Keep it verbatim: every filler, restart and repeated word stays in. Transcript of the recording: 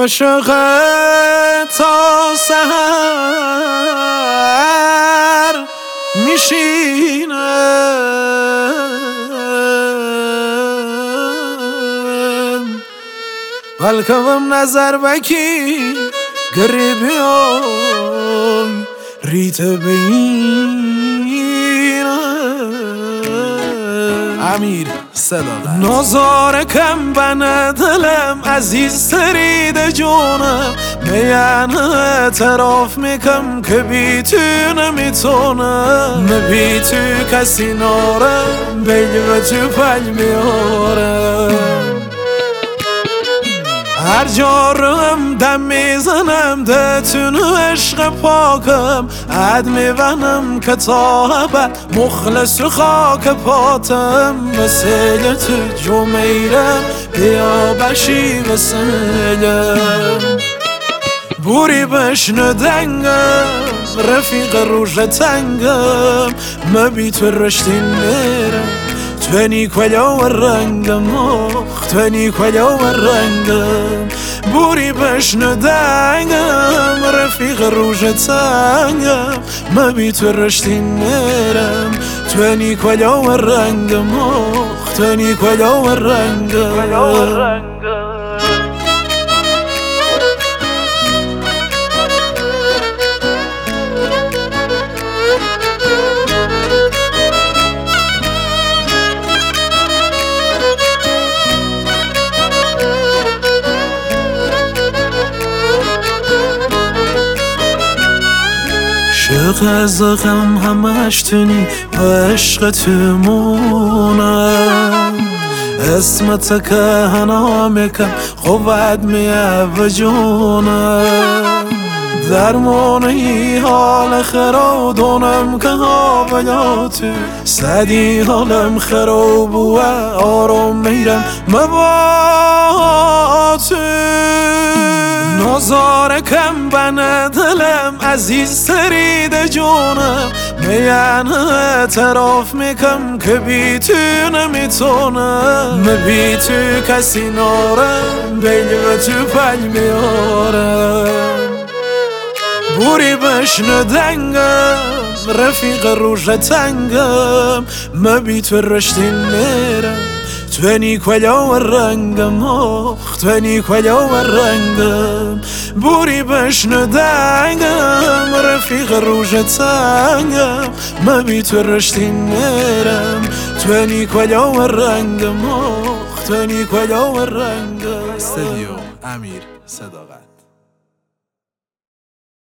عاشق تا سحر میشینم بلکم نظر بکی گریبیای ریت بینم امیر صداقت نازار کم بنه دلم عزیز ترید جونم میان اعتراف میکم که بی تو نمیتونم بی تو کسی نارم بیل و تو پل میارم هر جا رم دم میزنم دتون عشق پاکم عد میونم که تا ابد مخلص و خاک پاتم مثل تو جو میرم بیا بشی مثلم بوری بشنو دنگم رفیق روژ تنگم مبی تو رشتین میرم توانی کلا و رنگم آخ توانی کلا و رنگم بوری بشنو دنگم رفیق روژ تنگم مبی تو رشتین میرم توانی کلا و رنگم آخ توانی کلا و رنگم عشق از غم همش تونی و عشق تو مونم اسمت که هنامه کم خوبت میه و جونم درمانی حال خراب دونم که قابلاتو سدی حالم خراب و آرام میرم مباتو نازار کم بنه دلم عزیز ترید جونم میان اعتراف میکم که بی تو نمیتونم بی تو کسی نارم بیل و تو پل میارم بوری بشنو دنگم رفیق روژ تنگم مبی تو رشتین میرم توانی کلا و رنگم آخ توانی کلا و رنگم بوری بشنو دنگم رفیق روژ تنگم مبی تو رشتین میرم توانی کلا و رنگم آخ توانی کلا و رنگم استودیو امیر صداقت.